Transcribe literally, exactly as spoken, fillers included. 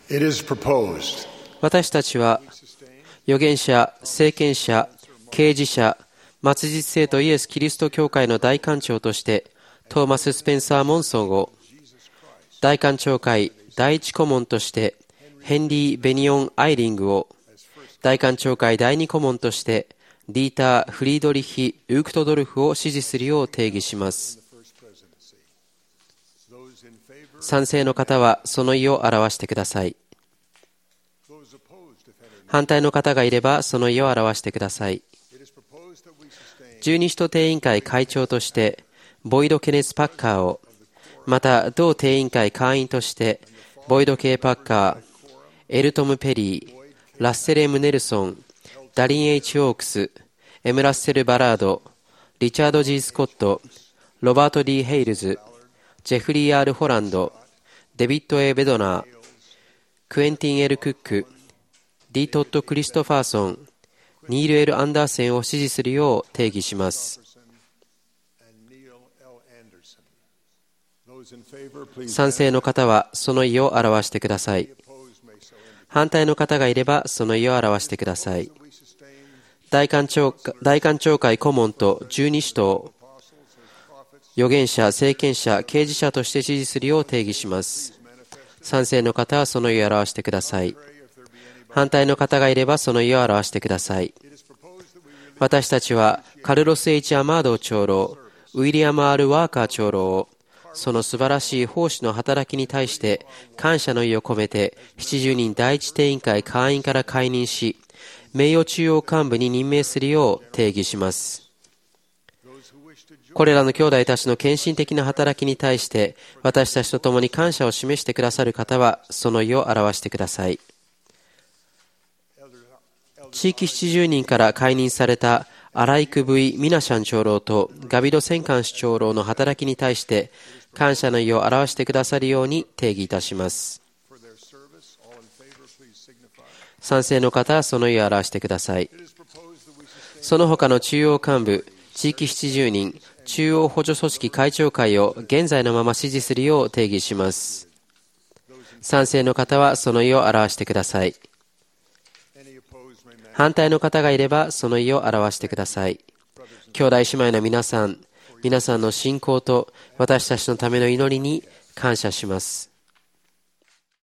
It is proposed. 私たちは預言者、聖権者、啓示者、末日聖とイエス・キリスト教会の大官長としてトーマス・スペンサー・モンソンを、大官長会第一顧問としてヘンリー・ベニオン・アイリングを、大官長会第二顧問としてディーター・フリードリヒ・ウークトドルフを支持するよう定義します。賛成の方はその意を表してください。反対の方がいればその意を表してください。十二使徒定員会会長としてボイド・ケネス・パッカーを、また同定員会会員としてボイド・ケイ・パッカー、エルトム・ペリー、ラッセル・エム・ネルソン、ダリン・ H ・オークス、エム・ラッセル・バラード、リチャード・ G ・スコット、ロバート・ D ・ヘイルズ、ジェフリー・ R ・ホランド、デビッド・ A ・ベドナー、クエンティン・ L ・クック、ディ・トッド・クリストファーソン、ニール・L・アンダーセンを支持するよう定義します。賛成の方はその意を表してください。反対の方がいればその意を表してください。大官長、大官長会顧問と十二使徒を預言者、聖権者、啓示者として支持するよう定義します。賛成の方はその意を表してください。反対の方がいればその意を表してください。私たちはカルロス・ H ・アマード長老、ウィリアム・ R ・ワーカー長老を、その素晴らしい奉仕の働きに対して感謝の意を込めてななじゅうにん第一定員会会員から解任し、名誉中央幹部に任命するよう定義します。これらの兄弟たちの献身的な働きに対して私たちと共に感謝を示してくださる方はその意を表してください。地域ななじゅうにんから解任されたアライク・ブイ・ミナシャン長老とガビド・センカンス長老の働きに対して感謝の意を表してくださるように定義いたします。賛成の方はその意を表してください。その他の中央幹部、地域ななじゅうにん、中央補助組織会長会を現在のまま支持するよう定義します。賛成の方はその意を表してください。反対の方がいればその意を表してください。兄弟姉妹の皆さん、皆さんの信仰と私たちのための祈りに感謝します。